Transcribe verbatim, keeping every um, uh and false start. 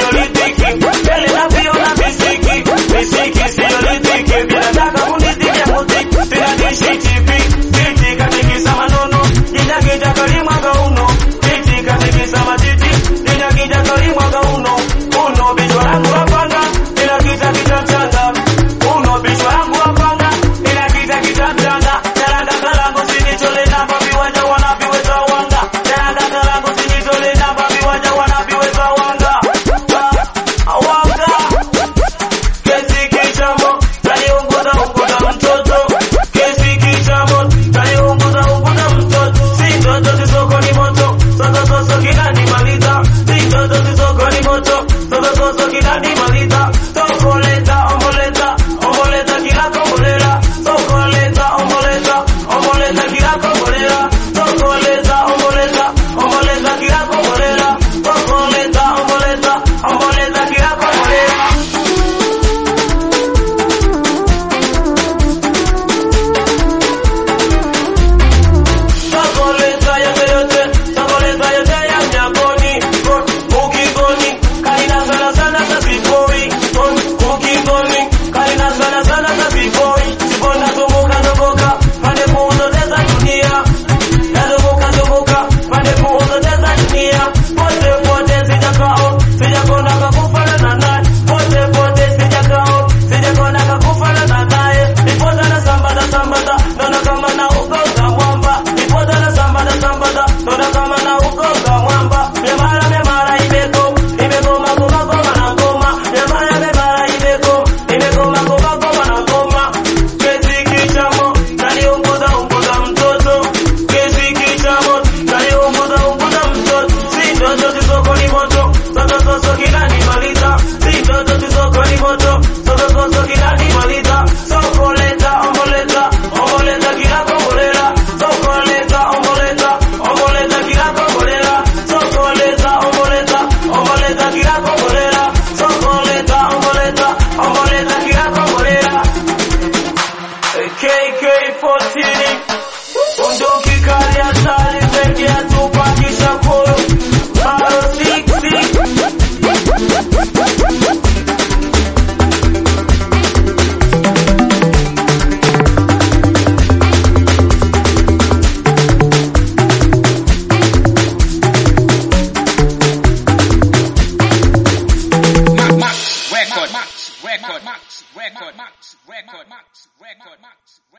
sio litiki, mbele na pio na misiki, misiki sio litiki, bila taka kunizidi muziki, tena dishi tipi, titi katikisa manono, jina kita kalimwaga uno, titi katikisa matiti, jina kita kalimwaga uno, uno bichwa langu wapanga, ila kita kita mchanga, uno bichwa langu wapanga, ila kita kita mchanga, jaranda kalangu sinitole namba viwanja wanaviweza wanga, jaranda kalangu sinitole namba viwanja wanaviweza wanga, wanga, kesi kichamo, taliunguza unguza mtoto, kesi kichamo, taliunguza unguza mtoto, si ndoto zisoko ni moto, sasa soso kinanimaliza, si ndoto zisoko ni moto, sasa soso kinanimaliza, sokoleta, omboleta, omboleta kila kombolela, sokoleta, omboleta, omboleta kila kombolela, sokoleta, omboleta, omboleta kila kombolela, sokoleta, omboleta, omboleta kila kombolela. Sokoleta yote yote, sokoleta yote ya mnyakoni, ukingoni, kaina sana sana za sipoi, ukingoni, kaina sana sana za sipoi, sipona zunguka zunguka, pande kuu zote za dunia, nazunguka zunguka, pande kuu zote za dunia, pote pote sijakao, sijakona kakufanana naye, pote pote sijakao, sijakona kakufanana naye, nipoza na sambada sambada, naona kama na ugonga mwamba, nipoza na sambada sambada, naona kama na ugonga mwamba, memara memara imeko, imegoma goma goma na ngoma, memara memara imeko, imegoma goma goma na ngoma, kesi kichamo, taliunguza unguza mtoto, kesi kichamo, taliunguza unguza mtoto, si ndoto zisoko ni moto, sasa soso kinanimaliza, si ndoto zisoko ni moto, sasa soso kinanimaliza, sokoleta, omboleta, omboleta kila kombolela, sokoleta, omboleta, omboleta kila kombolela, sokoleta, omboleta, omboleta kila kombolela, sokoleta, omboleta, omboleta kila kombolela. K K fourteen, bunduki kali hatari zaidi ya Tupac Shakur, Baro sixty. Max record, Max record, Max record, Max record, Max record, Max record.